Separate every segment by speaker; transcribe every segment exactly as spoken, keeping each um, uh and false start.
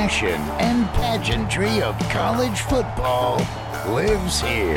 Speaker 1: passion and pageantry of college football lives here.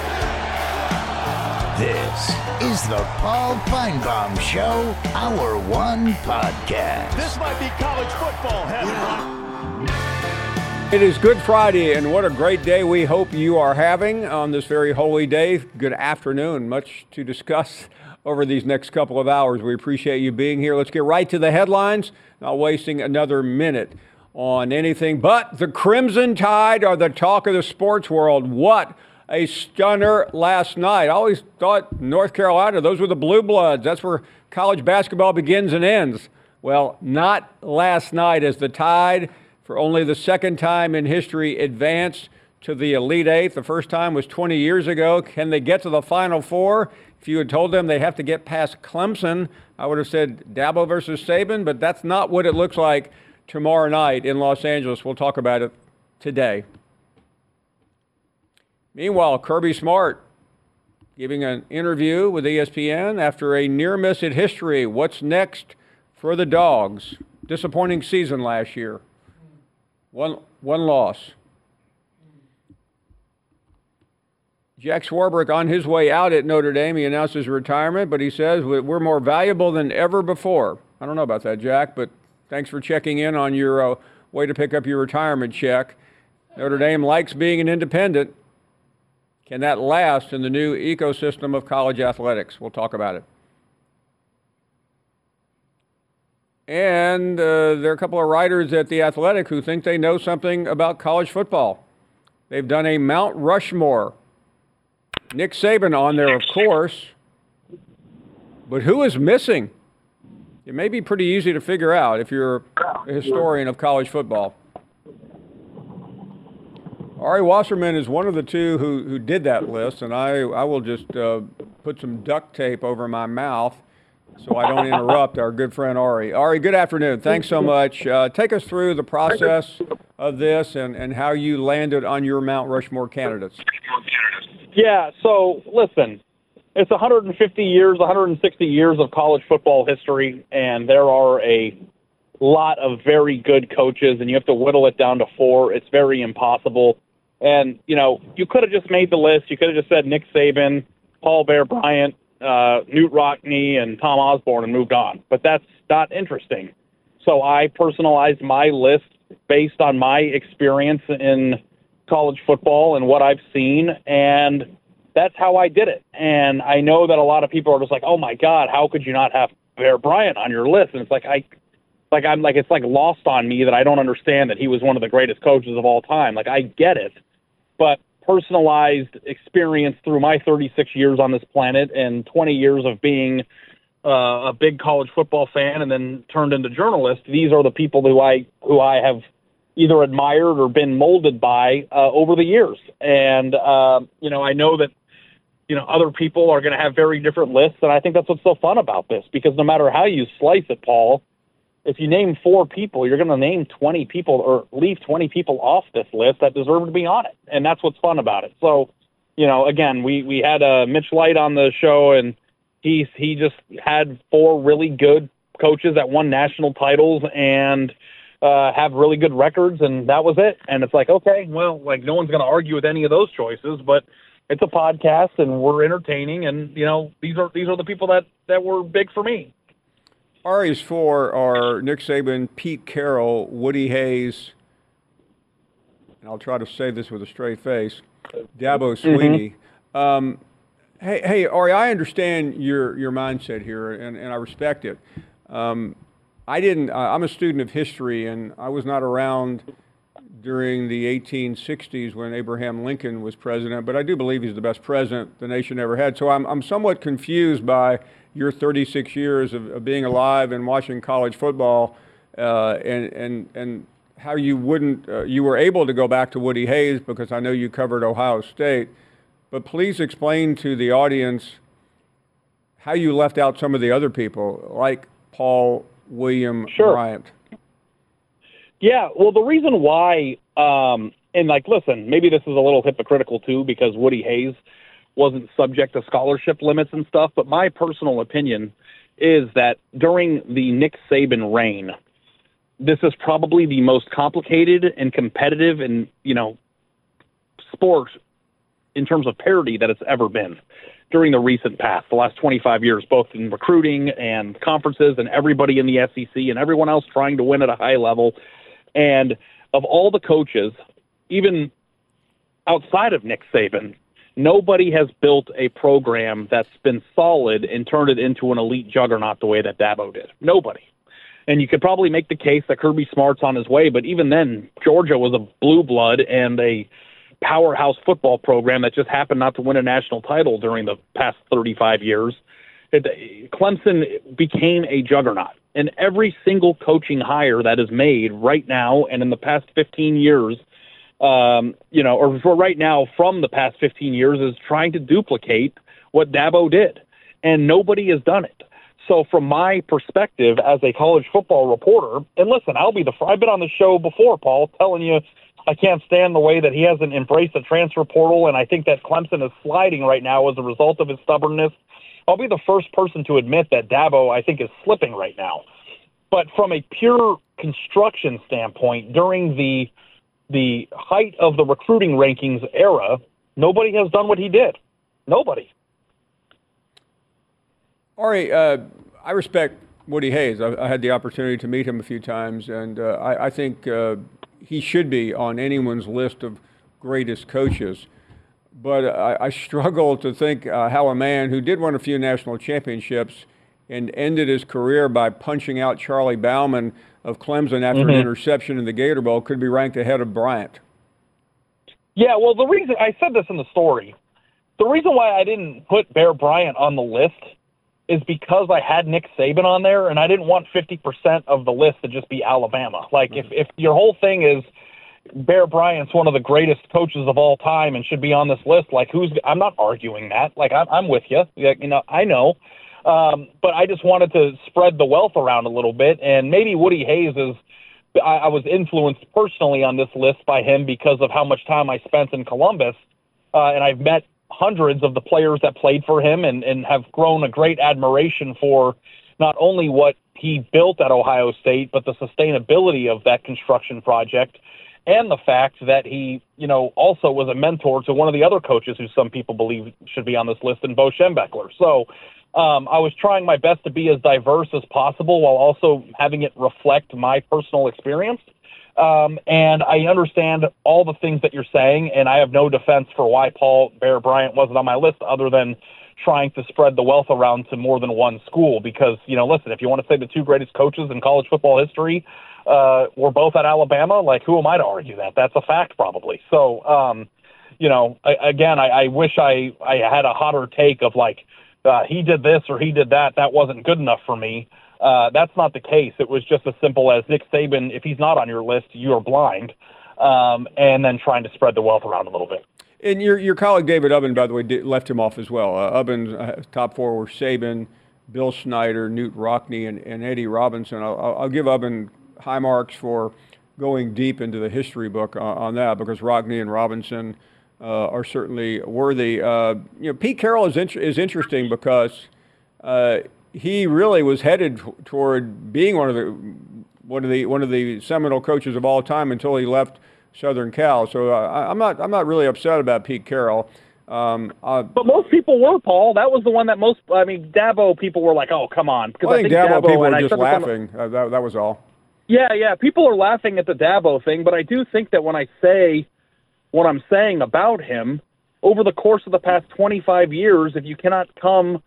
Speaker 1: This is the Paul Finebaum Show, Hour One Podcast.
Speaker 2: This might be college football heaven.
Speaker 3: It is Good Friday, and what a great day we hope you are having on this very holy day. Good afternoon. Much to discuss over these next couple of hours. We appreciate you being here. Let's get right to the headlines, not wasting another minute on anything but the Crimson Tide are the talk of the sports world. What a stunner last night. I always thought North Carolina, those were the Blue Bloods. That's where college basketball begins and ends. Well, not last night, as the Tide, for only the second time in history, advanced to the Elite Eight. The first time was twenty years ago. Can they get to the Final Four? If you had told them they have to get past Clemson, I would have said Dabo versus Saban, but that's not what it looks like tomorrow night in Los Angeles. We'll talk about it today. Meanwhile, Kirby Smart giving an interview with E S P N after a near miss at history. What's next for the Dogs? Disappointing season last year. One, one loss. Jack Swarbrick on his way out at Notre Dame. He announced his retirement, but he says we're more valuable than ever before. I don't know about that, Jack, but thanks for checking in on your uh, way to pick up your retirement check. Notre Dame likes being an independent. Can that last in the new ecosystem of college athletics? We'll talk about it. And uh, there are a couple of writers at The Athletic who think they know something about college football. They've done a Mount Rushmore. Nick Saban on there, of course. But who is missing? It may be pretty easy to figure out if you're a historian of college football. Ari Wasserman is one of the two who, who did that list, and I, I will just uh, put some duct tape over my mouth so I don't interrupt our good friend Ari. Ari, good afternoon. Thanks so much. Uh, take us through the process of this and, and how you landed on your Mount Rushmore candidates.
Speaker 4: Yeah, so listen, it's one hundred fifty years, one hundred sixty years of college football history, and there are a lot of very good coaches, and you have to whittle it down to four. It's very impossible. And, you know, you could have just made the list. You could have just said Nick Saban, Paul Bear Bryant, uh, Knute Rockne, and Tom Osborne and moved on. But that's not interesting. So I personalized my list based on my experience in college football and what I've seen, and that's how I did it. And I know that a lot of people are just like, oh my God, how could you not have Bear Bryant on your list? And it's like, I, like, I'm like, it's like lost on me that I don't understand that he was one of the greatest coaches of all time. Like, I get it, but personalized experience through my thirty-six years on this planet and twenty years of being uh, a big college football fan and then turned into journalist, these are the people who I, who I have either admired or been molded by uh, over the years. And, uh, you know, I know that, you know, other people are going to have very different lists, and I think that's what's so fun about this, because no matter how you slice it, Paul, if you name four people, you're going to name twenty people or leave twenty people off this list that deserve to be on it, and that's what's fun about it. So, you know, again, we, we had uh, Mitch Light on the show, and he, he just had four really good coaches that won national titles and Uh, have really good records, and that was it. And it's like, okay, well, like no one's going to argue with any of those choices, but it's a podcast and we're entertaining, and you know, these are these are the people that, that were big for me.
Speaker 3: Ari's four are Nick Saban, Pete Carroll, Woody Hayes, and I'll try to say this with a straight face, Dabo Swinney. Mm-hmm. Um, hey, hey, Ari, I understand your your mindset here, and, and I respect it. Um, I didn't, uh, I'm a student of history, and I was not around during the eighteen sixties when Abraham Lincoln was president, but I do believe he's the best president the nation ever had. So I'm, I'm somewhat confused by your thirty-six years of, of being alive and watching college football, uh, and, and, and how you wouldn't, uh, you were able to go back to Woody Hayes because I know you covered Ohio State. But please explain to the audience how you left out some of the other people, like Paul William
Speaker 4: sure.
Speaker 3: Bryant.
Speaker 4: Yeah, well, the reason why, um, and like, listen, maybe this is a little hypocritical too, because Woody Hayes wasn't subject to scholarship limits and stuff, but my personal opinion is that during the Nick Saban reign, this is probably the most complicated and competitive and, you know, sport in terms of parity that it's ever been during the recent past, the last twenty-five years, both in recruiting and conferences and everybody in the S E C and everyone else trying to win at a high level. And of all the coaches, even outside of Nick Saban, nobody has built a program that's been solid and turned it into an elite juggernaut the way that Dabo did. Nobody. And you could probably make the case that Kirby Smart's on his way, but even then, Georgia was a blue blood and a powerhouse football program that just happened not to win a national title during the past thirty-five years. It, Clemson became a juggernaut. And every single coaching hire that is made right now and in the past fifteen years, um, you know, or for right now from the past fifteen years is trying to duplicate what Dabo did. And nobody has done it. So from my perspective as a college football reporter, and listen, I'll be the, I've been on the show before, Paul, telling you I can't stand the way that he hasn't embraced the transfer portal, and I think that Clemson is sliding right now as a result of his stubbornness. I'll be the first person to admit that Dabo, I think, is slipping right now. But from a pure construction standpoint, during the the height of the recruiting rankings era, nobody has done what he did. Nobody.
Speaker 3: Ari, uh, I respect Woody Hayes. I, I had the opportunity to meet him a few times, and uh, I, I think uh, he should be on anyone's list of greatest coaches. But I, I struggle to think uh, how a man who did win a few national championships and ended his career by punching out Charlie Bauman of Clemson after mm-hmm. an interception in the Gator Bowl could be ranked ahead of Bryant.
Speaker 4: Yeah, well, the reason I said this in the story, the reason why I didn't put Bear Bryant on the list is because I had Nick Saban on there, and I didn't want fifty percent of the list to just be Alabama. Like, if, if your whole thing is Bear Bryant's one of the greatest coaches of all time and should be on this list, like, who's – I'm not arguing that. Like, I'm, I'm with you. You know, I know. Um, but I just wanted to spread the wealth around a little bit, and maybe Woody Hayes is – I, I was influenced personally on this list by him because of how much time I spent in Columbus, uh, and I've met – hundreds of the players that played for him and, and have grown a great admiration for not only what he built at Ohio State, but the sustainability of that construction project and the fact that he, you know, also was a mentor to one of the other coaches who some people believe should be on this list, in Bo Schembechler. So um, I was trying my best to be as diverse as possible while also having it reflect my personal experience. Um, and I understand all the things that you're saying, and I have no defense for why Paul Bear Bryant wasn't on my list other than trying to spread the wealth around to more than one school. Because, you know, listen, if you want to say the two greatest coaches in college football history uh, were both at Alabama, like, who am I to argue that? That's a fact, probably. So, um, you know, I, again, I, I wish I, I had a hotter take of, like, uh, he did this or he did that. That wasn't good enough for me. Uh, that's not the case. It was just as simple as Nick Saban, if he's not on your list, you are blind, um, and then trying to spread the wealth around a little bit.
Speaker 3: And your your colleague David Ubben, by the way, did, left him off as well. Uh, Ubben's uh, top four were Saban, Bill Snyder, Newt Rockne, and, and Eddie Robinson. I'll, I'll give Ubben high marks for going deep into the history book on, on that, because Rockne and Robinson uh, are certainly worthy. Uh, you know, Pete Carroll is int- is interesting because uh, he really was headed t- toward being one of the one of the one of the seminal coaches of all time until he left Southern Cal. So uh, I, I'm not I'm not really upset about Pete Carroll. Um, uh,
Speaker 4: but most people were, Paul. That was the one that most. I mean, Dabo people were like, "Oh, come on."
Speaker 3: Well, I, think I think Dabo, Dabo people were just laughing. The, uh, that, that was all.
Speaker 4: Yeah, yeah. People are laughing at the Dabo thing, but I do think that when I say what I'm saying about him, over the course of the past twenty-five years, if you cannot come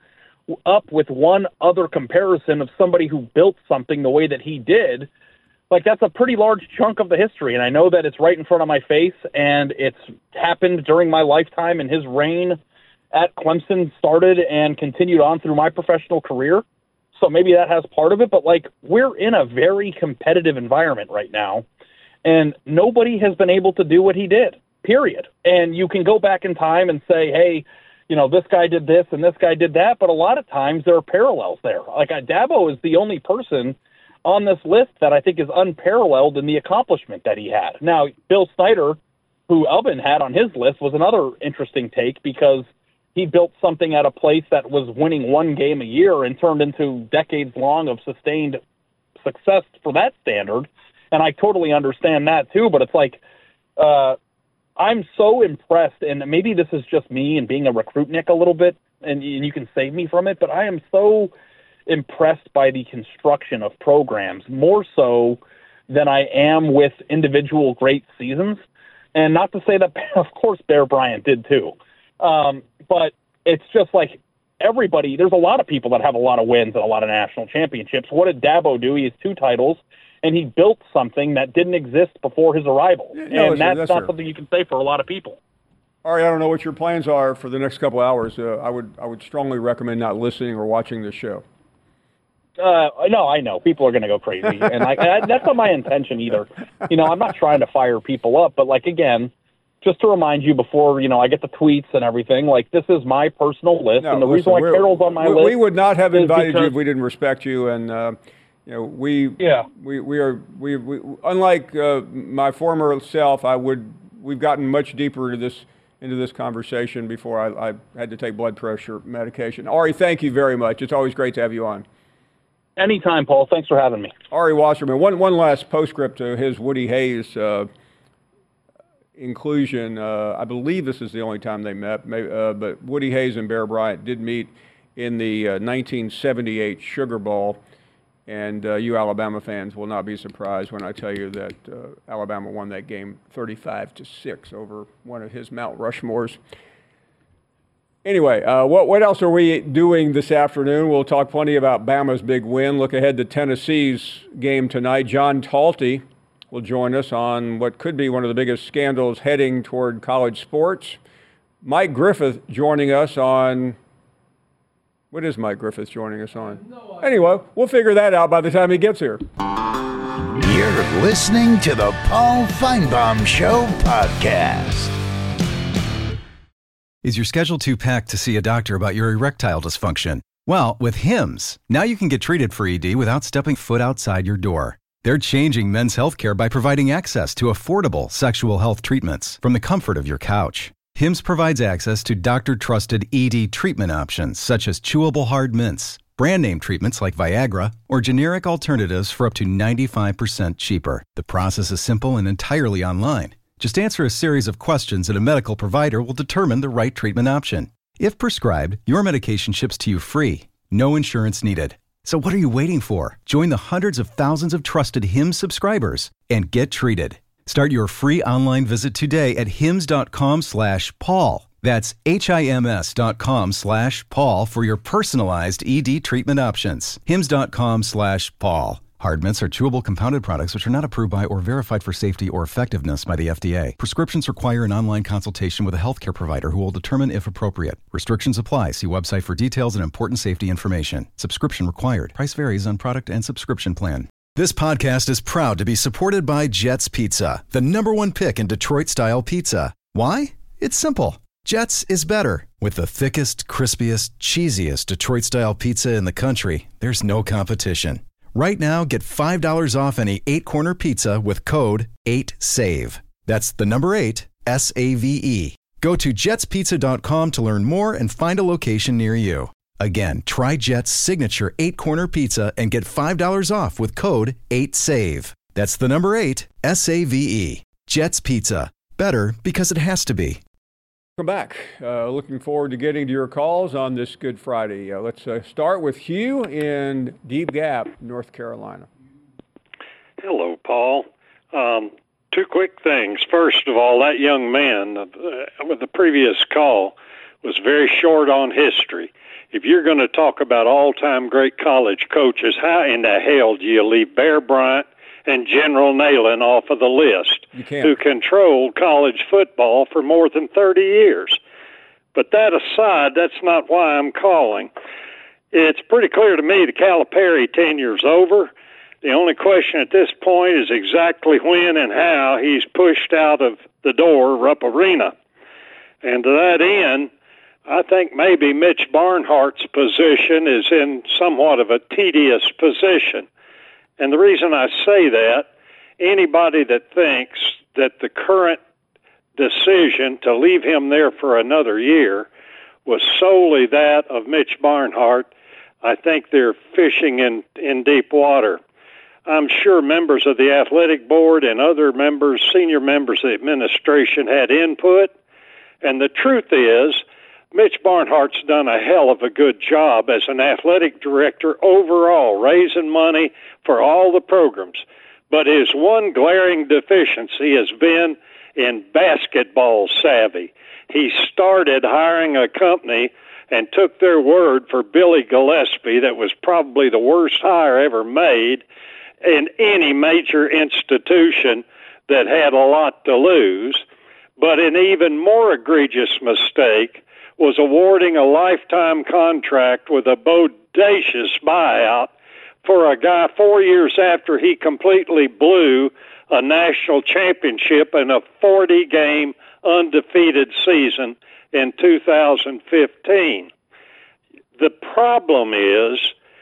Speaker 4: up with one other comparison of somebody who built something the way that he did, like, that's a pretty large chunk of the history. And I know that it's right in front of my face, and it's happened during my lifetime, and his reign at Clemson started and continued on through my professional career. So maybe that has part of it, but, like, we're in a very competitive environment right now, and nobody has been able to do what he did, period. And you can go back in time and say, hey, you know, this guy did this and this guy did that, but a lot of times there are parallels there. Like, Dabo is the only person on this list that I think is unparalleled in the accomplishment that he had. Now, Bill Snyder, who Ubben had on his list, was another interesting take because he built something at a place that was winning one game a year and turned into decades long of sustained success for that standard, and I totally understand that too, but it's like uh, I'm so impressed, and maybe this is just me and being a recruit, Nick, a little bit, and, and you can save me from it, but I am so impressed by the construction of programs, more so than I am with individual great seasons. And not to say that, of course, Bear Bryant did too, um, but it's just like everybody, there's a lot of people that have a lot of wins and a lot of national championships. What did Dabo do? He has two titles, and he built something that didn't exist before his arrival.
Speaker 3: No,
Speaker 4: and
Speaker 3: that's,
Speaker 4: that's,
Speaker 3: that's
Speaker 4: not
Speaker 3: true.
Speaker 4: something you can say for a lot of people.
Speaker 3: Ari, I don't know what your plans are for the next couple hours. Uh, I would I would strongly recommend not listening or watching this show.
Speaker 4: Uh, no, I know. People are going to go crazy, and I, I, that's not my intention either. You know, I'm not trying to fire people up, but, like, again, just to remind you before, you know, I get the tweets and everything, like, this is my personal list,
Speaker 3: No,
Speaker 4: and the
Speaker 3: listen,
Speaker 4: reason why Carol's on my
Speaker 3: we,
Speaker 4: list
Speaker 3: we would not have
Speaker 4: is
Speaker 3: invited you
Speaker 4: because-
Speaker 3: if we didn't respect you, and uh, you know, we
Speaker 4: Yeah.
Speaker 3: we we are we, we unlike uh, my former self, I would we've gotten much deeper into this into this conversation before I, I had to take blood pressure medication. Ari, thank you very much. It's always great to have you on.
Speaker 4: Anytime, Paul. Thanks for having me.
Speaker 3: Ari Wasserman, one, one last postscript to his Woody Hayes uh, inclusion. Uh, I believe this is the only time they met, maybe, uh, but Woody Hayes and Bear Bryant did meet in the uh, nineteen seventy-eight Sugar Bowl, and uh, you Alabama fans will not be surprised when I tell you that uh, Alabama won that game thirty-five to six over one of his Mount Rushmores. Anyway, uh, what what else are we doing this afternoon? We'll talk plenty about Bama's big win. Look ahead to Tennessee's game tonight. John Talty will join us on what could be one of the biggest scandals heading toward college sports. Mike Griffith joining us on, what is Mike Griffith joining us on? No anyway, we'll figure that out by the time he gets here.
Speaker 1: You're listening to the Paul Feinbaum Show podcast.
Speaker 5: Is your schedule too packed to see a doctor about your erectile dysfunction? Well, with Hims, now you can get treated for E D without stepping foot outside your door. They're changing men's healthcare by providing access to affordable sexual health treatments from the comfort of your couch. Hims provides access to doctor-trusted E D treatment options such as chewable hard mints, brand name treatments like Viagra, or generic alternatives for up to ninety-five percent cheaper. The process is simple and entirely online. Just answer a series of questions and a medical provider will determine the right treatment option. If prescribed, your medication ships to you free. No insurance needed. So what are you waiting for? Join the hundreds of thousands of trusted Hims subscribers and get treated. Start your free online visit today at hims.com slash Paul. That's H-I-M-S dot com slash Paul for your personalized E D treatment options. Hims.com slash Paul. Hard mints are chewable compounded products which are not approved by or verified for safety or effectiveness by the F D A. Prescriptions require an online consultation with a healthcare provider who will determine if appropriate. Restrictions apply. See website for details and important safety information. Subscription required. Price varies on product and subscription plan. This podcast is proud to be supported by Jets Pizza, the number one pick in Detroit-style pizza. Why? It's simple. Jets is better. With the thickest, crispiest, cheesiest Detroit-style pizza in the country, there's no competition. Right now, get five dollars off any eight-corner pizza with code eight save. That's the number eight, S A V E. Go to jets pizza dot com to learn more and find a location near you. Again, try Jet's signature eight-corner pizza and get five dollars off with code eight save. That's the number eight, S A V E. Jet's Pizza. Better because it has to be.
Speaker 3: Welcome back. Uh, looking forward to getting to your calls on this Good Friday. Uh, let's uh, start with Hugh in Deep Gap, North Carolina.
Speaker 6: Hello, Paul. Um, two quick things. First of all, that young man uh, with the previous call was very short on history. If you're going to talk about all-time great college coaches, how in the hell do you leave Bear Bryant and General Neyland off of the list, who controlled college football for more than thirty years? But that aside, that's not why I'm calling. It's pretty clear to me the Calipari tenure's over. The only question at this point is exactly when and how he's pushed out of the door Rupp Arena. And to that end, I think maybe Mitch Barnhart's position is in somewhat of a tedious position. And the reason I say that, anybody that thinks that the current decision to leave him there for another year was solely that of Mitch Barnhart, I think they're fishing in, in deep water. I'm sure members of the athletic board and other members, senior members of the administration had input. And the truth is, Mitch Barnhart's done a hell of a good job as an athletic director overall, raising money for all the programs. But his one glaring deficiency has been in basketball savvy. He started hiring a company and took their word for Billy Gillespie that was probably the worst hire ever made in any major institution that had a lot to lose. But an even more egregious mistake was awarding a lifetime contract with a bodacious buyout for a guy four years after he completely blew a national championship in a forty-game undefeated season in two thousand fifteen. The problem is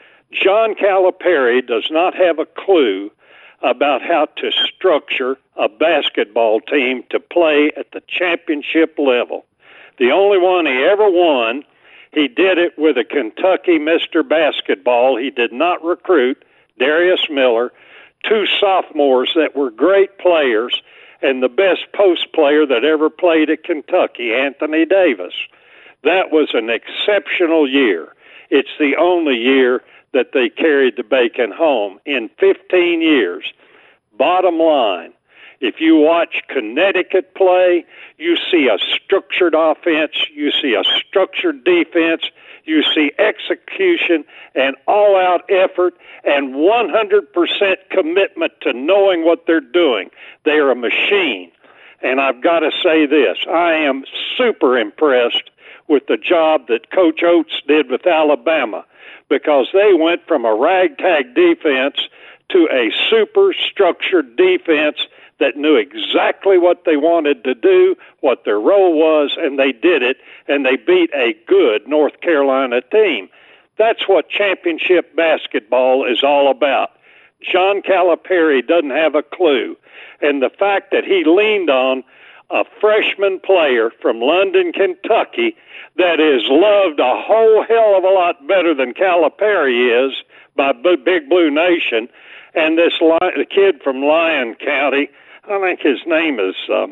Speaker 6: John Calipari does not have a clue about how to structure a basketball team to play at the championship level. The only one he ever won, he did it with a Kentucky Mister Basketball. He did not recruit Darius Miller, two sophomores that were great players, and the best post player that ever played at Kentucky, Anthony Davis. That was an exceptional year. It's the only year that they carried the bacon home in fifteen years. Bottom line, if you watch Connecticut play, you see a structured offense, you see a structured defense, you see execution and all-out effort and one hundred percent commitment to knowing what they're doing. They are a machine. And I've got to say this, I am super impressed with the job that Coach Oates did with Alabama, because they went from a ragtag defense to a super structured defense that knew exactly what they wanted to do, what their role was, and they did it, and they beat a good North Carolina team. That's what championship basketball is all about. John Calipari doesn't have a clue, and the fact that he leaned on a freshman player from London, Kentucky, that is loved a whole hell of a lot better than Calipari is by Big Blue Nation, and this the kid from Lyon County, I think his name is, um,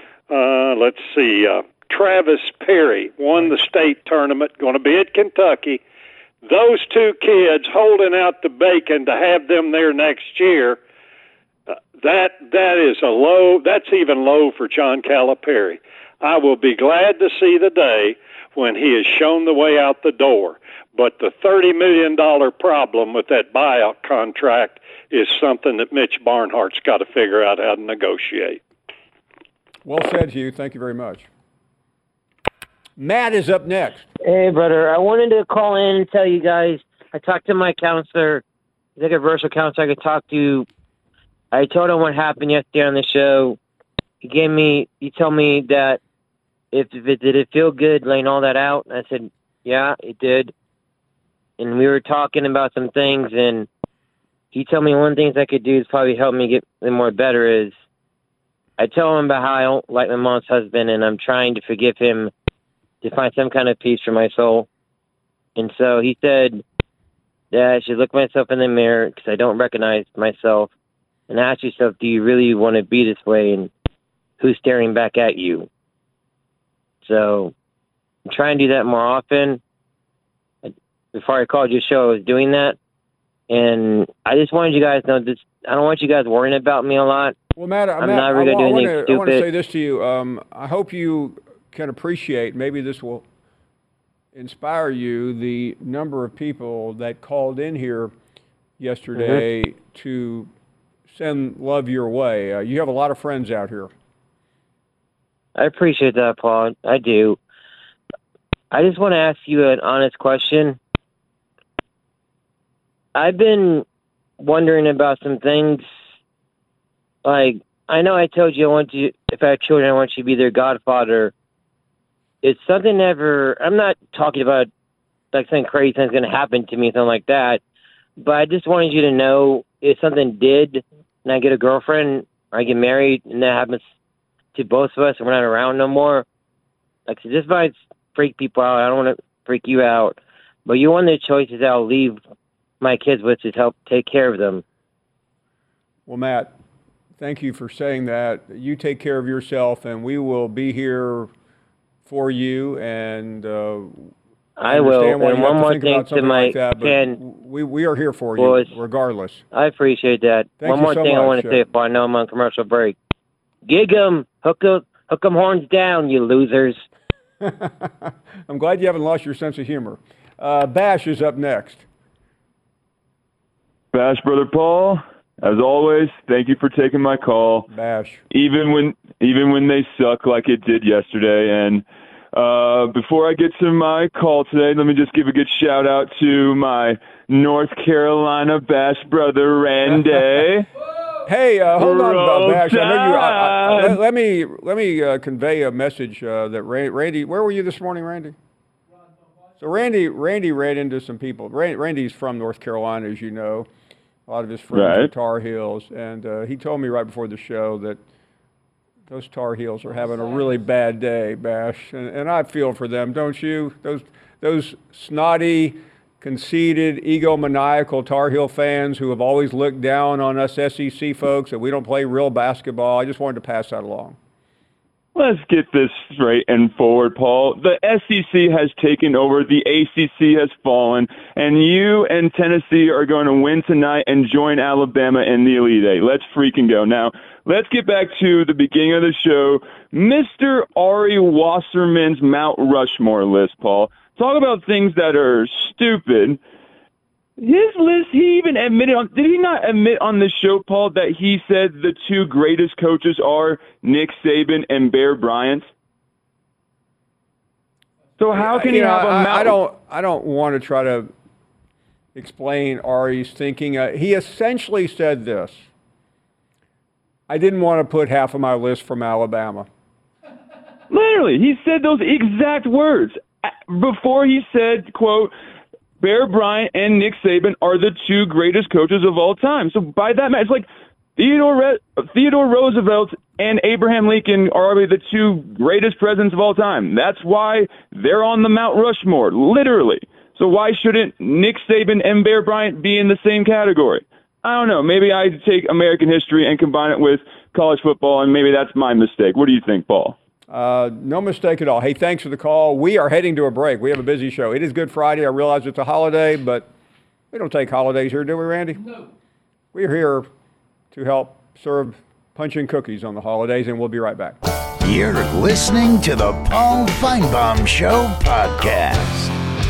Speaker 6: uh, let's see, uh, Travis Perry, won the state tournament, going to be at Kentucky. Those two kids holding out the bacon to have them there next year, uh, that that is a low, that's even low for John Calipari. I will be glad to see the day when he is shown the way out the door. But the thirty million dollars problem with that buyout contract is something that Mitch Barnhart's got to figure out how to negotiate.
Speaker 3: Well said, Hugh. Thank you very much. Matt is up next.
Speaker 7: Hey, brother. I wanted to call in and tell you guys, I talked to my counselor, he's like a versatile counselor I could talk to. I told him what happened yesterday on the show. He gave me, he told me that if, if it did it feel good laying all that out. I said, yeah, it did. And we were talking about some things, and he told me one of the things I could do is probably help me get more better is I tell him about how I don't like my mom's husband, and I'm trying to forgive him to find some kind of peace for my soul. And so he said that I should look myself in the mirror because I don't recognize myself and ask yourself, do you really want to be this way, and who's staring back at you? So I'm trying to do that more often. Before I called your show, I was doing that. And I just wanted you guys to know this. I don't want you guys worrying about me a lot.
Speaker 3: Well, Matt,
Speaker 7: I'm
Speaker 3: Matt,
Speaker 7: not really going to do anything
Speaker 3: wanna,
Speaker 7: stupid.
Speaker 3: I want to say this to you. Um, I hope you can appreciate, maybe this will inspire you, the number of people that called in here yesterday mm-hmm. to send love your way. Uh, you have a lot of friends out here.
Speaker 7: I appreciate that, Paul. I do. I just want to ask you an honest question. I've been wondering about some things. Like, I know I told you I want you, if I have children, I want you to be their godfather. It's something ever, I'm not talking about like something crazy thing's going to happen to me, something like that. But I just wanted you to know if something did and I get a girlfriend or I get married and that happens to both of us and we're not around no more. Like, so this might freak people out. I don't want to freak you out. But you're one of the choices I'll leave my kids with to help take care of them.
Speaker 3: Well, Matt, thank you for saying that. You take care of yourself, and we will be here for you. And uh,
Speaker 7: I will. And one more thing to my
Speaker 3: like that,
Speaker 7: Ken.
Speaker 3: We we are here for
Speaker 7: boys,
Speaker 3: you, regardless.
Speaker 7: I appreciate that.
Speaker 3: Thank
Speaker 7: one
Speaker 3: you
Speaker 7: more
Speaker 3: so
Speaker 7: thing
Speaker 3: much,
Speaker 7: I want to say before I know I'm on commercial break. Gig 'em, hook 'em, hook 'em horns down, you losers.
Speaker 3: I'm glad you haven't lost your sense of humor. Uh, Bash is up next.
Speaker 8: Bash, Brother Paul, as always, thank you for taking my call.
Speaker 3: Bash.
Speaker 8: Even when even when they suck like it did yesterday. And uh, before I get to my call today, let me just give a good shout out to my North Carolina Bash brother, Randy.
Speaker 3: Hey, uh, hold on, uh, Bash. I know you. I, I, let, let me let me uh, convey a message uh, that Randy. Where were you this morning, Randy? So Randy, Randy ran into some people. Randy's from North Carolina, as you know. A lot of his friends
Speaker 8: right.
Speaker 3: are Tar Heels, and uh, he told me right before the show that those Tar Heels are having a really bad day, Bash, and, and I feel for them, don't you? Those those snotty, conceited, egomaniacal Tar Heel fans who have always looked down on us S E C folks that we don't play real basketball. I just wanted to pass that along.
Speaker 8: Let's get this straight and forward, Paul. The S E C has taken over, the A C C has fallen, and you and Tennessee are going to win tonight and join Alabama in the Elite Eight. Let's freaking go. Now, let's get back to the beginning of the show. Mister Ari Wasserman's Mount Rushmore list, Paul. Talk about things that are stupid. His list, he even admitted on, did he not admit on the show, Paul, that he said the two greatest coaches are Nick Saban and Bear Bryant? So how can
Speaker 3: you
Speaker 8: you
Speaker 3: know,
Speaker 8: have a
Speaker 3: I,
Speaker 8: Mount?
Speaker 3: I don't, I don't want to try to explain Ari's thinking. Uh, he essentially said this. I didn't want to put half of my list from Alabama.
Speaker 8: Literally, he said those exact words. Before he said, quote, Bear Bryant and Nick Saban are the two greatest coaches of all time. So by that matter, it's like Theodore Re- Theodore Roosevelt and Abraham Lincoln are the two greatest presidents of all time. That's why they're on the Mount Rushmore, literally. So why shouldn't Nick Saban and Bear Bryant be in the same category? I don't know. Maybe I take American history and combine it with college football, and maybe that's my mistake. What do you think, Paul?
Speaker 3: Uh, no mistake at all. Hey, thanks for the call. We are heading to a break. We have a busy show. It is Good Friday. I realize it's a holiday, but we don't take holidays here, do we, Randy? No. We're here to help serve punch and cookies on the holidays, and we'll be right back.
Speaker 1: You're listening to the Paul Feinbaum Show podcast.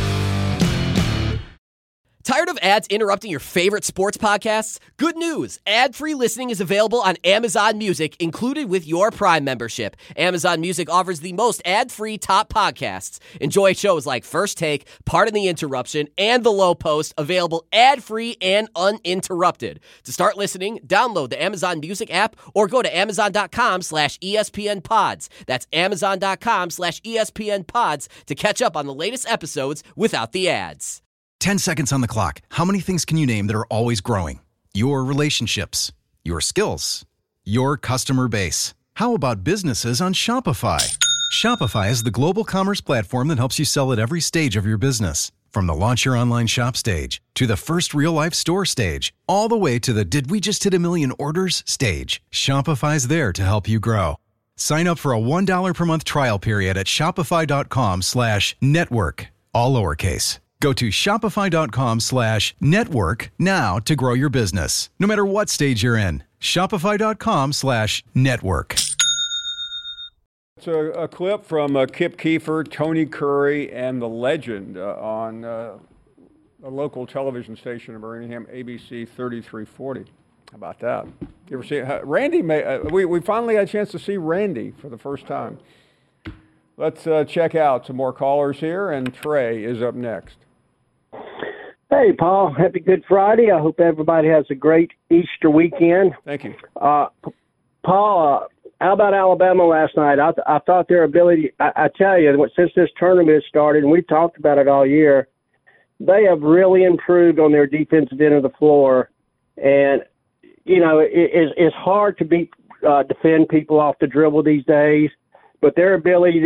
Speaker 9: Tired of ads interrupting your favorite sports podcasts? Good news! Ad-free listening is available on Amazon Music, included with your Prime membership. Amazon Music offers the most ad-free top podcasts. Enjoy shows like First Take, Pardon the Interruption, and The Low Post, available ad-free and uninterrupted. To start listening, download the Amazon Music app or go to amazon.com slash ESPN pods. That's amazon.com slash ESPN pods to catch up on the latest episodes without the ads.
Speaker 5: ten seconds on the clock. How many things can you name that are always growing? Your relationships, your skills, your customer base. How about businesses on Shopify? Shopify is the global commerce platform that helps you sell at every stage of your business. From the launch your online shop stage to the first real-life store stage, all the way to the did we just hit a million orders stage. Shopify's there to help you grow. Sign up for a one dollar per month trial period at shopify.com slash network, all lowercase. Go to shopify.com slash network now to grow your business, no matter what stage you're in. Shopify.com slash network.
Speaker 3: It's a, a clip from uh, Kip Keefer, Tony Curry, and the legend uh, on uh, a local television station in Birmingham, A B C thirty-three forty. How about that? You ever see it? Randy, may, uh, we, we finally had a chance to see Randy for the first time. Let's uh, check out some more callers here, and Trey is up next.
Speaker 10: Hey, Paul. Happy Good Friday. I hope everybody has a great Easter weekend.
Speaker 3: Thank you.
Speaker 10: Uh, Paul, uh, how about Alabama last night? I, th- I thought their ability, I, I tell you, since this tournament has started, and we've talked about it all year, they have really improved on their defensive end of the floor. And, you know, it, it's, it's hard to beat, uh, defend people off the dribble these days, but their ability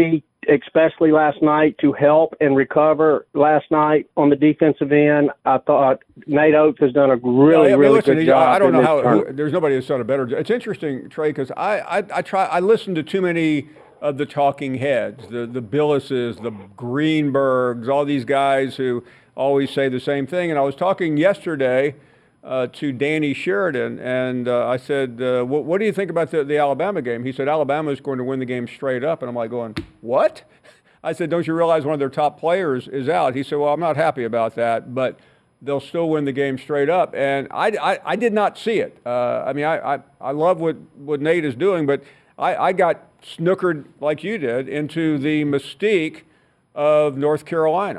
Speaker 10: especially last night, to help and recover last night on the defensive end. I thought Nate Oates has done a really,
Speaker 3: yeah, I mean,
Speaker 10: really
Speaker 3: listen,
Speaker 10: good job.
Speaker 3: I don't know how.
Speaker 10: Who,
Speaker 3: there's nobody that's done a better job. It's interesting, Trey, because I, I, I try. I listen to too many of the talking heads, the the Billises, the Greenbergs, all these guys who always say the same thing. And I was talking yesterday uh, to Danny Sheridan, and uh, I said, uh, what, what do you think about the, the Alabama game? He said, Alabama is going to win the game straight up. And I'm like going, what? I said, don't you realize one of their top players is out? He said, well, I'm not happy about that, but they'll still win the game straight up. And I, I, I did not see it. Uh, I mean, I, I, I love what, what Nate is doing, but I, I got snookered like you did into the mystique of North Carolina.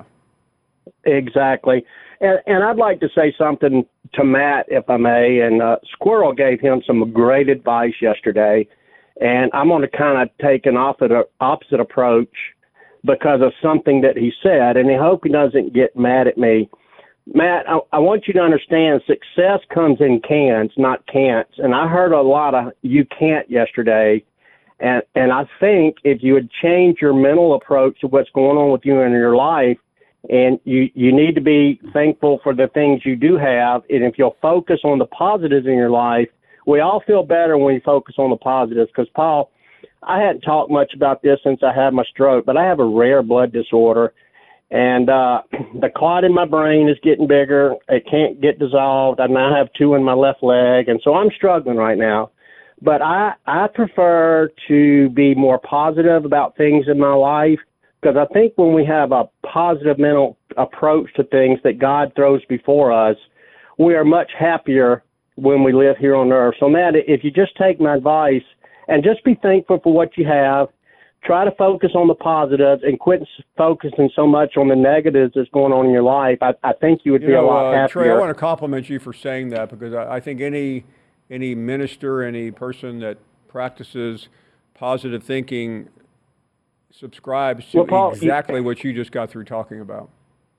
Speaker 10: Exactly. And, and I'd like to say something to Matt, if I may. And uh, Squirrel gave him some great advice yesterday. And I'm going to kind of take an opposite, opposite approach because of something that he said. And I hope he doesn't get mad at me. Matt, I, I want you to understand success comes in cans, not can'ts. And I heard a lot of you can't yesterday. And, and I think if you would change your mental approach to what's going on with you in your life, and you, you need to be thankful for the things you do have. And if you'll focus on the positives in your life, we all feel better when we focus on the positives. Because, Paul, I hadn't talked much about this since I had my stroke, but I have a rare blood disorder. And uh, the clot in my brain is getting bigger. It can't get dissolved. I now have two in my left leg. And so I'm struggling right now. But I, I prefer to be more positive about things in my life. Because I think when we have a positive mental approach to things that God throws before us, we are much happier when we live here on earth. So, Matt, if you just take my advice and just be thankful for what you have, try to focus on the positives and quit focusing so much on the negatives that's going on in your life, I, I think you would
Speaker 3: you
Speaker 10: be
Speaker 3: know,
Speaker 10: a lot
Speaker 3: uh,
Speaker 10: happier.
Speaker 3: Trey, I want to compliment you for saying that because I, I think any any minister, any person that practices positive thinking subscribes to
Speaker 10: well, Paul,
Speaker 3: exactly
Speaker 10: you,
Speaker 3: what you just got through talking about.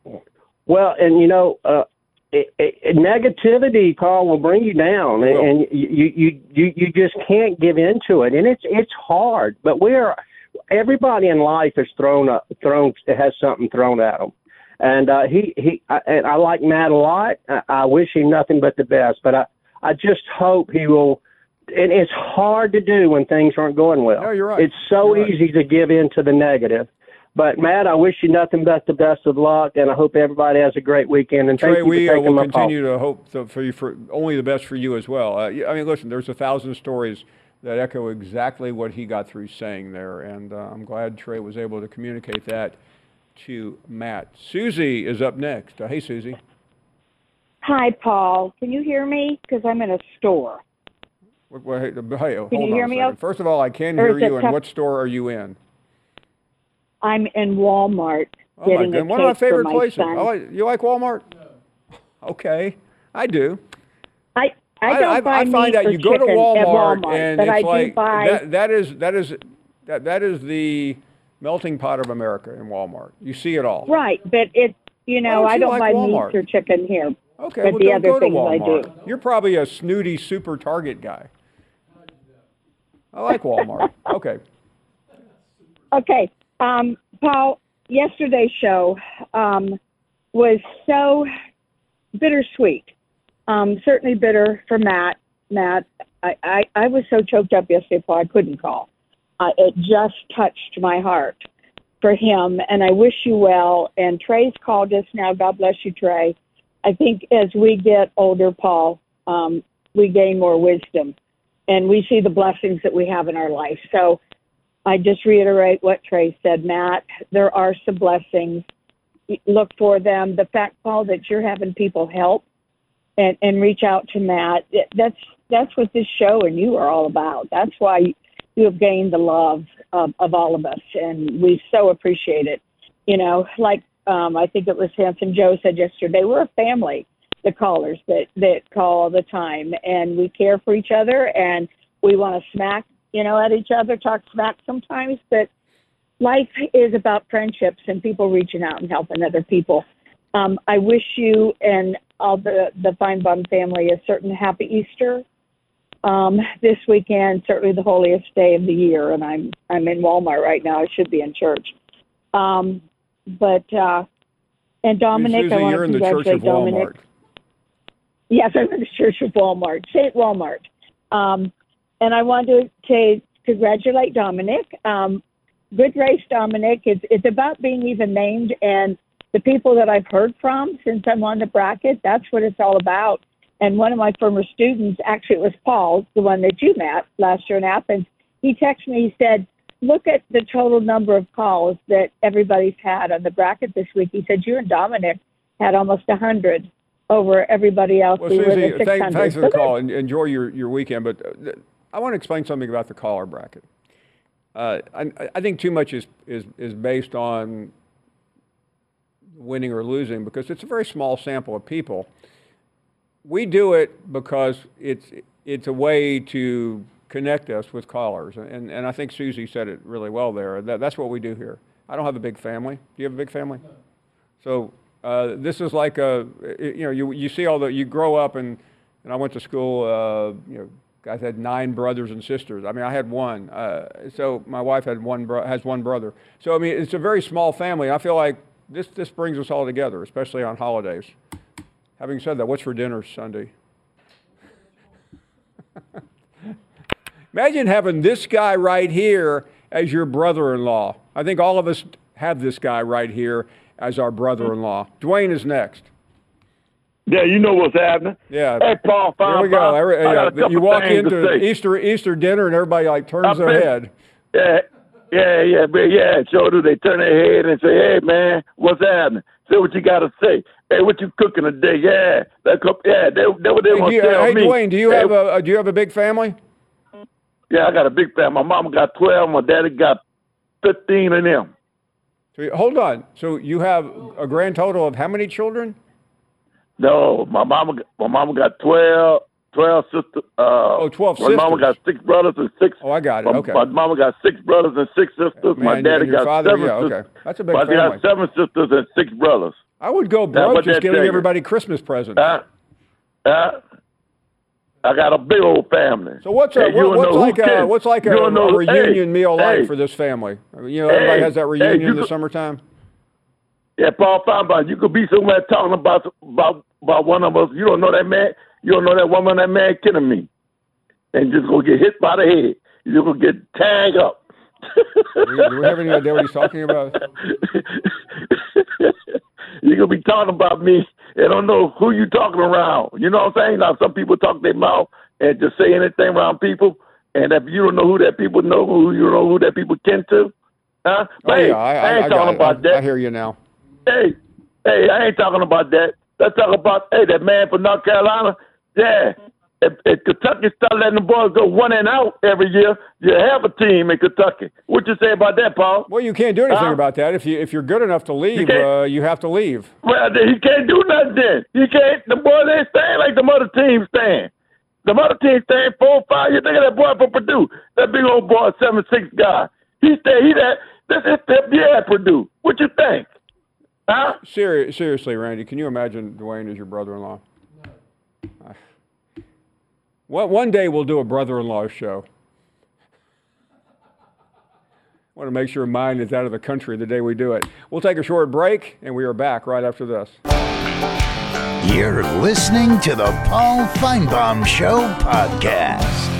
Speaker 10: Well, and you know, uh, it, it, negativity, Paul, will bring you down, and, and you, you you you just can't give into it, and it's it's hard. But we're everybody in life is thrown up, thrown has something thrown at them, and uh, he he I, and I like Matt a lot. I, I wish him nothing but the best, but I I just hope he will. And it's hard to do when things aren't going well.
Speaker 3: No, you're right.
Speaker 10: It's so
Speaker 3: you're
Speaker 10: easy
Speaker 3: right.
Speaker 10: to give in to the negative. But, Matt, I wish you nothing but the best of luck, and I hope everybody has a great weekend. And
Speaker 3: Trey,
Speaker 10: thank you
Speaker 3: we
Speaker 10: for
Speaker 3: uh,
Speaker 10: taking
Speaker 3: will
Speaker 10: my
Speaker 3: continue
Speaker 10: call.
Speaker 3: to hope the, for you for only the best for you as well. Uh, I mean, listen, there's a thousand stories that echo exactly what he got through saying there, and uh, I'm glad Trey was able to communicate that to Matt. Susie is up next. Uh, hey, Susie.
Speaker 11: Hi, Paul. Can you hear me? Because I'm in a store.
Speaker 3: Well, hey, hey, hold
Speaker 11: Can you
Speaker 3: on
Speaker 11: hear
Speaker 3: a
Speaker 11: me?
Speaker 3: second.
Speaker 11: Okay?
Speaker 3: First of all, I can
Speaker 11: Or
Speaker 3: hear
Speaker 11: is it
Speaker 3: you. And
Speaker 11: tough-
Speaker 3: what store are you in?
Speaker 11: I'm in Walmart
Speaker 3: Oh my
Speaker 11: getting a
Speaker 3: goodness, one of my
Speaker 11: cake for
Speaker 3: favorite
Speaker 11: my
Speaker 3: places.
Speaker 11: son.
Speaker 3: Oh, like- you like Walmart? Okay, I do.
Speaker 11: I I don't
Speaker 3: I,
Speaker 11: buy
Speaker 3: I find
Speaker 11: meat
Speaker 3: that
Speaker 11: or
Speaker 3: you go to
Speaker 11: chicken
Speaker 3: Walmart,
Speaker 11: at Walmart,
Speaker 3: and
Speaker 11: but
Speaker 3: it's
Speaker 11: I do
Speaker 3: like
Speaker 11: buy.
Speaker 3: that, that is that is that that is the melting pot of America in Walmart. You see it all.
Speaker 11: Right, but it you know
Speaker 3: Why don't
Speaker 11: I
Speaker 3: you
Speaker 11: don't
Speaker 3: like
Speaker 11: buy
Speaker 3: Walmart?
Speaker 11: meat or chicken here.
Speaker 3: Okay,
Speaker 11: but
Speaker 3: well
Speaker 11: the
Speaker 3: don't
Speaker 11: other
Speaker 3: go to
Speaker 11: things I
Speaker 3: Walmart.
Speaker 11: do.
Speaker 3: You're probably a snooty super Target guy. I like Walmart. Okay.
Speaker 11: Okay, um, Paul. Yesterday's show um, was so bittersweet. Um, certainly bitter for Matt. Matt, I, I, I was so choked up yesterday, Paul, I couldn't call. Uh, it just touched my heart for him, and I wish you well. And Trey's called us now. God bless you, Trey. I think as we get older, Paul, um, we gain more wisdom, and we see the blessings that we have in our life. So I just reiterate what Trey said, Matt. There are some blessings. Look for them. The fact, Paul, that you're having people help and, and reach out to Matt, that's that's what this show and you are all about. That's why you have gained the love of, of all of us, and we so appreciate it. You know, like um, I think it was Hanson Joe said yesterday, we're a family, the callers that, that call all the time, and we care for each other, and we want to smack you know, at each other, talk smack sometimes, but life is about friendships and people reaching out and helping other people. Um, I wish you and all the, the Feinbaum family a certain happy Easter um, this weekend, certainly the holiest day of the year, and I'm I'm in Walmart right now. I should be in church. Um, but uh, and Dominic,
Speaker 3: Susie,
Speaker 11: I want
Speaker 3: you're
Speaker 11: to
Speaker 3: in the Church
Speaker 11: congratulate
Speaker 3: of
Speaker 11: Dominic.
Speaker 3: Walmart.
Speaker 11: Yes, I'm in the Church of Walmart, Saint Walmart. Um, and I want to, to congratulate Dominic. Um, good race, Dominic. It's, it's about being even named, and the people that I've heard from since I'm on the bracket, that's what it's all about. And one of my former students, actually it was Paul, the one that you met last year in Athens, he texted me, he said, look at the total number of calls that everybody's had on the bracket this week. He said, you and Dominic had almost one hundred over everybody else.
Speaker 3: Well,
Speaker 11: we
Speaker 3: Susie,
Speaker 11: were
Speaker 3: thank, thanks for the
Speaker 11: so
Speaker 3: call. And enjoy your, your weekend. But uh, I want to explain something about the caller bracket. Uh, I, I think too much is, is, is based on winning or losing because it's a very small sample of people. We do it because it's, it's a way to connect us with callers. And, and I think Susie said it really well there. That, that's what we do here. I don't have a big family. Do you have a big family? No. So uh, this is like a, you know, you, you see all the, you grow up and, and I went to school, uh, you know, guys had nine brothers and sisters. I mean, I had one. Uh, so my wife had one bro- has one brother. So, I mean, it's a very small family. I feel like this, this brings us all together, especially on holidays. Having said that, what's for dinner Sunday? Imagine having this guy right here as your brother-in-law. I think all of us have this guy right here as our brother-in-law. Dwayne is next.
Speaker 12: Yeah, you know what's happening.
Speaker 3: Yeah.
Speaker 12: Hey, Paul. Fine,
Speaker 3: Here we go.
Speaker 12: Paul.
Speaker 3: Every, yeah, you walk into Easter Easter dinner and everybody like turns their head.
Speaker 12: Yeah, yeah, yeah, but yeah. So do they turn their head and say, "Hey, man, what's happening? Say what you got to say. Hey, what you cooking today? Yeah, that cook. Yeah, they they what they
Speaker 3: hey,
Speaker 12: want
Speaker 3: to
Speaker 12: tell
Speaker 3: hey,
Speaker 12: me.
Speaker 3: Dwayne, do you
Speaker 12: hey,
Speaker 3: have a do you have a big family?
Speaker 12: Yeah, I got a big family. My mama got twelve. My daddy got fifteen of them.
Speaker 3: So, hold on. So you have a grand total of how many children?
Speaker 12: No, my mama, my mama got twelve, twelve sisters. Uh,
Speaker 3: oh, twelve
Speaker 12: my
Speaker 3: sisters.
Speaker 12: My mama got six brothers and six.
Speaker 3: Oh, I got it.
Speaker 12: My,
Speaker 3: okay.
Speaker 12: My mama got six brothers and six sisters.
Speaker 3: Man,
Speaker 12: my daddy
Speaker 3: and your
Speaker 12: got
Speaker 3: father,
Speaker 12: seven
Speaker 3: yeah,
Speaker 12: sisters.
Speaker 3: okay. That's a big
Speaker 12: my
Speaker 3: family.
Speaker 12: daddy got seven sisters and six brothers.
Speaker 3: I would go broke just giving everybody Christmas presents.
Speaker 12: Uh, uh, I got a big old family.
Speaker 3: So what's a,
Speaker 12: hey,
Speaker 3: what, what's, like a, what's like a, a
Speaker 12: know,
Speaker 3: reunion
Speaker 12: hey,
Speaker 3: meal like
Speaker 12: hey,
Speaker 3: for this family? You know, everybody
Speaker 12: hey,
Speaker 3: has that reunion
Speaker 12: hey,
Speaker 3: in the
Speaker 12: could,
Speaker 3: summertime.
Speaker 12: Yeah, Paul Feinbaum, you could be somewhere talking about about about one of us. You don't know that man. You don't know that woman. That man killing me, and just gonna get hit by the head. You're gonna get tagged up.
Speaker 3: do, we, do we have any idea what he's talking about?
Speaker 12: You're gonna be talking about me. They don't know who you talking around. You know what I'm saying? Now some people talk their mouth and just say anything around people, and if you don't know who that people know, who you don't know who that people kin to, huh? But
Speaker 3: oh,
Speaker 12: hey,
Speaker 3: yeah, I,
Speaker 12: I ain't
Speaker 3: I,
Speaker 12: talking
Speaker 3: I
Speaker 12: about
Speaker 3: I,
Speaker 12: that.
Speaker 3: I hear you now.
Speaker 12: Hey, hey, I ain't talking about that. Let's talk about hey that man from North Carolina. Yeah, if, if Kentucky start letting the boys go one and out every year, you have a team in Kentucky. What you say about that, Paul?
Speaker 3: Well, you can't do anything
Speaker 12: huh?
Speaker 3: about that. If you if you're good enough to leave,
Speaker 12: you,
Speaker 3: uh, you have to leave.
Speaker 12: Well, he can't do nothing then. He can't. The boys ain't staying like the other teams staying. The other teams staying four, five years. Look at that boy from Purdue. That big old boy, seven six guy. He stay. He that. This is fifth year at Purdue. What you think? Huh?
Speaker 3: Seri- seriously, Randy, can you imagine Dwayne as your brother-in-law? No. Uh, one, one day we'll do a brother-in-law show. I want to make sure mine is out of the country the day we do it. We'll take a short break, and we are back right after this.
Speaker 1: You're listening to the Paul Feinbaum Show podcast.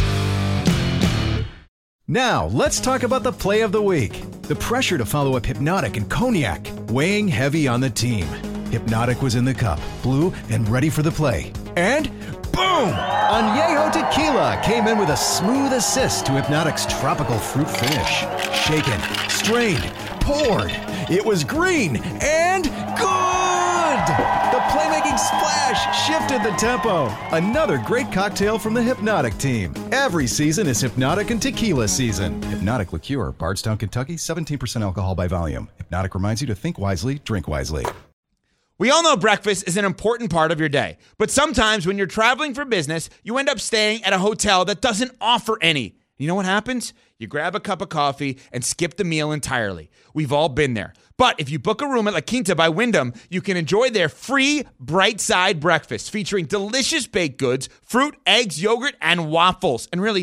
Speaker 5: Now, let's talk about the play of the week. The pressure to follow up Hypnotic and Cognac, weighing heavy on the team. Hypnotic was in the cup, blue, and ready for the play. And boom! Añejo Tequila came in with a smooth assist to Hypnotic's tropical fruit finish. Shaken, strained, poured. It was green and good! The playmaking splash shifted the tempo. Another great cocktail from the Hypnotic team. Every season is Hypnotic and Tequila season. Hypnotic Liqueur, Bardstown, Kentucky, seventeen percent alcohol by volume. Hypnotic reminds you to think wisely, drink wisely.
Speaker 13: We all know breakfast is an important part of your day, but sometimes when you're traveling for business, you end up staying at a hotel that doesn't offer any. You know what happens? You grab a cup of coffee and skip the meal entirely. We've all been there. But if you book a room at La Quinta by Wyndham, you can enjoy their free Bright Side breakfast featuring delicious baked goods, fruit, eggs, yogurt, and waffles. And really,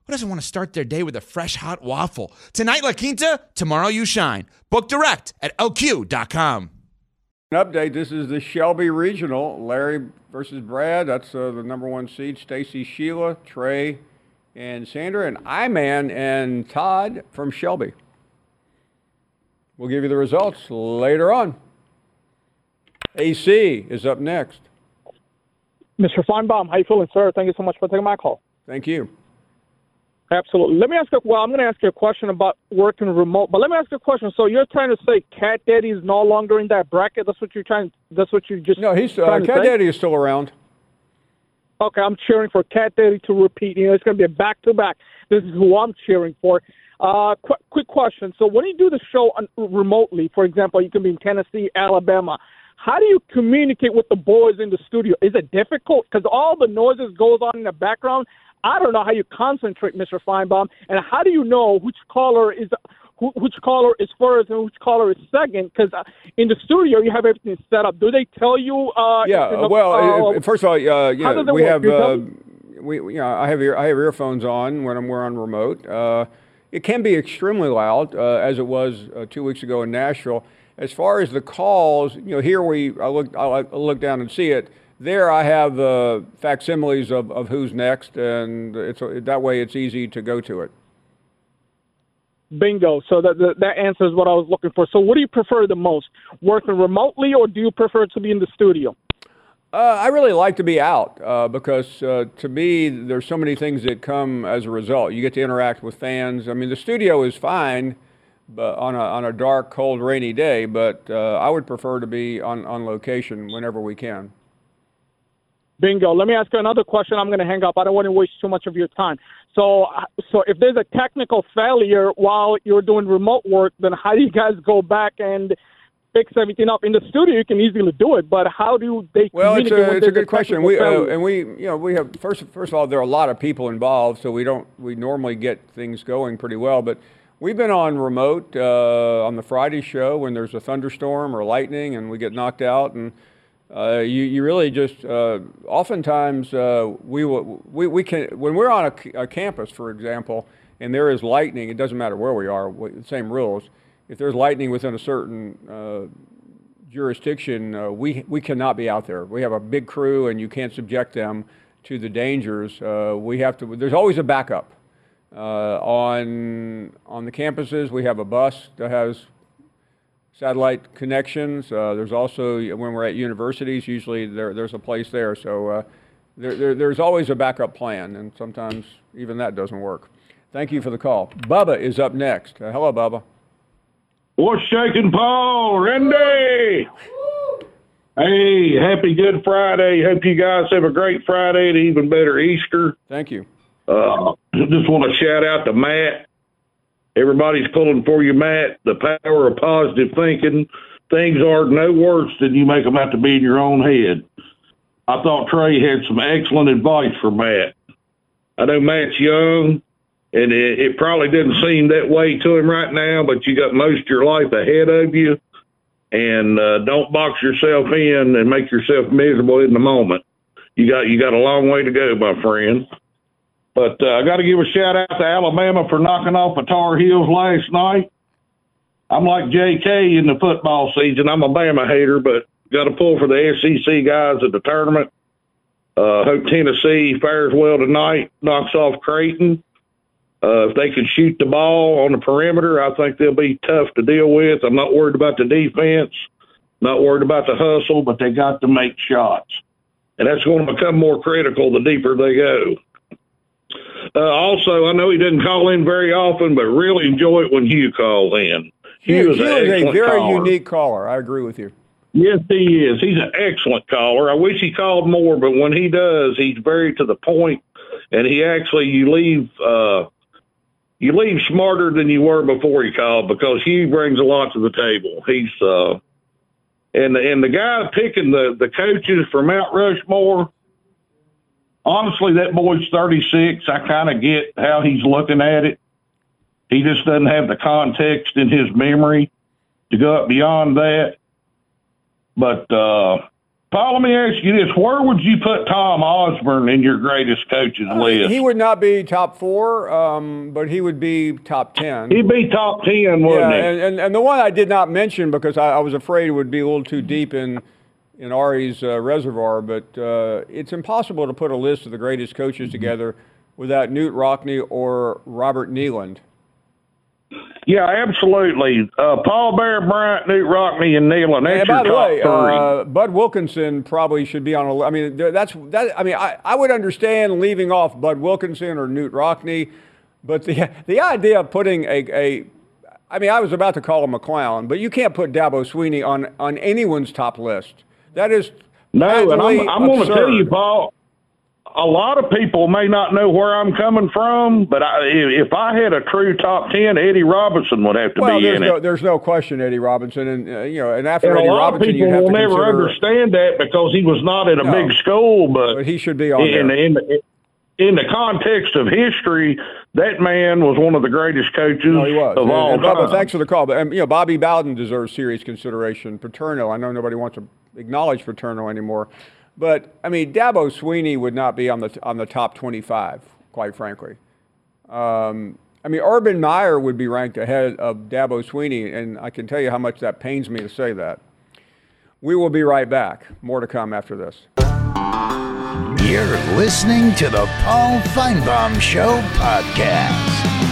Speaker 13: Who doesn't want to start their day with a fresh, hot waffle? Tonight, La Quinta, tomorrow you shine. Book direct at L Q dot com.
Speaker 3: An update, this is the Shelby Regional. Larry versus Brad, that's uh, the number one seed. Stacy, Sheila, Trey, and Sandra, and I-Man and Todd from Shelby. We'll give you the results later on. A C is up next.
Speaker 14: Mister Feinbaum, how you feeling, sir? Thank you so much for taking my call.
Speaker 3: Thank you.
Speaker 14: Absolutely. Let me ask you, well, I'm going to ask you a question about working remote, but let me ask you a question. So you're trying to say Cat Daddy is no longer in that bracket? That's what you're trying, that's what you just
Speaker 3: No, he's, uh, Cat Daddy is still around.
Speaker 14: Okay, I'm cheering for Cat Daddy to repeat. You know, it's going to be a back-to-back. This is who I'm cheering for. Uh, qu- quick question. So when you do the show on, remotely, for example, you can be in Tennessee, Alabama, how do you communicate with the boys in the studio? Is it difficult? Because all the noises goes on in the background. I don't know how you concentrate, Mister Feinbaum, and how do you know which caller is which caller is first and which caller is second? Because uh, in the studio you have everything set up. Do they tell you? Uh,
Speaker 3: yeah.
Speaker 14: You know,
Speaker 3: well,
Speaker 14: uh,
Speaker 3: first of all, uh, yeah, we
Speaker 14: work?
Speaker 3: have uh, we you know I have ear, I have earphones on when I'm we're on remote. Uh, it can be extremely loud, uh, as it was uh, two weeks ago in Nashville. As far as the calls, you know, here we I look I look down and see it. There I have uh, facsimiles of, of who's next, and it's that way it's easy to go to it.
Speaker 14: Bingo. So that, that that answers what I was looking for. So what do you prefer the most, working remotely, or do you prefer to be in the studio?
Speaker 3: Uh, I really like to be out uh, because uh, to me there's so many things that come as a result. You get to interact with fans. I mean, the studio is fine, but on a on a dark, cold, rainy day. But uh, I would prefer to be on, on location whenever we can.
Speaker 14: Bingo. Let me ask you another question. I'm going to hang up. I don't want to waste too much of your time. So, so if there's a technical failure while you're doing remote work, then how do you guys go back and fix everything up? In the studio, you can easily do it, but how do they
Speaker 3: well, it's
Speaker 14: communicate
Speaker 3: a,
Speaker 14: when
Speaker 3: it's a
Speaker 14: there's
Speaker 3: good
Speaker 14: a
Speaker 3: question.
Speaker 14: technical
Speaker 3: We uh,
Speaker 14: failure?
Speaker 3: and we, you know, we have first. First of all, there are a lot of people involved, so we don't. We normally get things going pretty well, but we've been on remote uh, on the Friday show when there's a thunderstorm or lightning, and we get knocked out and. Uh, you, you really just, uh, oftentimes uh, we, we, we can, when we're on a, a campus, for example, and there is lightning, it doesn't matter where we are, the same rules. If there's lightning within a certain uh, jurisdiction, uh, we, we cannot be out there. We have a big crew and you can't subject them to the dangers. Uh, we have to, there's always a backup. Uh, on, on the campuses, we have a bus that has satellite connections. Uh, there's also, when we're at universities, usually there, there's a place there. So uh, there, there, there's always a backup plan, and sometimes even that doesn't work. Thank you for the call. Bubba is up next. Uh, hello, Bubba.
Speaker 15: What's shaking, Paul? Randy! Hey, happy Good Friday. Hope you guys have a great Friday and even better Easter.
Speaker 3: Thank you.
Speaker 15: Uh, just want to shout out to Matt. Everybody's pulling for you, Matt. The power of positive thinking. Things are no worse than you make them out to be in your own head. I thought Trey had some excellent advice for Matt. I know Matt's young, and it, it probably didn't seem that way to him right now, but you got most of your life ahead of you, and uh, don't box yourself in and make yourself miserable in the moment. You got you got a long way to go, my friend. But uh, I got to give a shout out to Alabama for knocking off the Tar Heels last night. I'm like J K in the football season. I'm a Bama hater, but got to pull for the S E C guys at the tournament. Uh, hope Tennessee fares well tonight, knocks off Creighton. Uh, if they can shoot the ball on the perimeter, I think they'll be tough to deal with. I'm not worried about the defense, not worried about the hustle, but they got to make shots. And that's going to become more critical the deeper they go. Uh, also, I know he didn't call in very often, but really enjoy it when Hugh called in.
Speaker 3: He,
Speaker 15: Hugh was
Speaker 3: he
Speaker 15: an
Speaker 3: is a
Speaker 15: excellent
Speaker 3: very
Speaker 15: caller.
Speaker 3: unique caller. I agree with you.
Speaker 15: Yes, he is. He's an excellent caller. I wish he called more, but when he does, he's very to the point, and he actually you leave uh, you leave smarter than you were before he called because Hugh brings a lot to the table. He's uh, and and the guy picking the the coaches for Mount Rushmore. Honestly, that boy's thirty-six. I kind of get how he's looking at it. He just doesn't have the context in his memory to go up beyond that. But uh, Paul, let me ask you this. Where would you put Tom Osborne in your greatest coaches
Speaker 3: Uh,
Speaker 15: list?
Speaker 3: he would not be top four, um, but he would be top ten.
Speaker 15: He'd be top ten, wouldn't
Speaker 3: yeah,
Speaker 15: he?
Speaker 3: And, and, and the one I did not mention because I, I was afraid it would be a little too deep in in Ari's uh, reservoir, but uh, it's impossible to put a list of the greatest coaches together without Knute Rockne or Robert Neyland.
Speaker 15: Yeah, absolutely. Uh, Paul Bear Bryant, Knute Rockne, and Neyland. That's
Speaker 3: And by
Speaker 15: your
Speaker 3: the
Speaker 15: top
Speaker 3: way,
Speaker 15: three.
Speaker 3: uh, Bud Wilkinson probably should be on a. I mean, th- that's that. I mean, I, I would understand leaving off Bud Wilkinson or Knute Rockne, but the the idea of putting a, a I mean, I was about to call him a clown, but you can't put Dabo Swinney on on anyone's top list. That is
Speaker 15: no, and I'm,
Speaker 3: patently
Speaker 15: I'm going to
Speaker 3: absurd.
Speaker 15: tell you, Paul. A lot of people may not know where I'm coming from, but I, if I had a true top ten, Eddie Robinson would have to
Speaker 3: Well,
Speaker 15: be
Speaker 3: there's
Speaker 15: in
Speaker 3: no,
Speaker 15: it.
Speaker 3: there's no question, Eddie Robinson, and uh, you know, and after
Speaker 15: And
Speaker 3: Eddie
Speaker 15: a lot
Speaker 3: Robinson,
Speaker 15: of people
Speaker 3: you have
Speaker 15: will
Speaker 3: to
Speaker 15: never
Speaker 3: consider,
Speaker 15: understand that because he was not at a
Speaker 3: No.
Speaker 15: big school, but,
Speaker 3: but he should be on
Speaker 15: in,
Speaker 3: there.
Speaker 15: in, in, in the context of history, that man was one of the greatest coaches
Speaker 3: No, he was.
Speaker 15: of
Speaker 3: And,
Speaker 15: all
Speaker 3: and Bubba,
Speaker 15: time.
Speaker 3: thanks for the call. But um, you know, Bobby Bowden deserves serious consideration. Paterno, I know nobody wants to acknowledge Paterno anymore, but I mean, Dabo Swinney would not be on the on the top twenty-five, quite frankly. Um, I mean, Urban Meyer would be ranked ahead of Dabo Swinney, and I can tell you how much that pains me to say that. We will be right back. More to come after this.
Speaker 1: You're listening to the Paul Feinbaum Show podcast.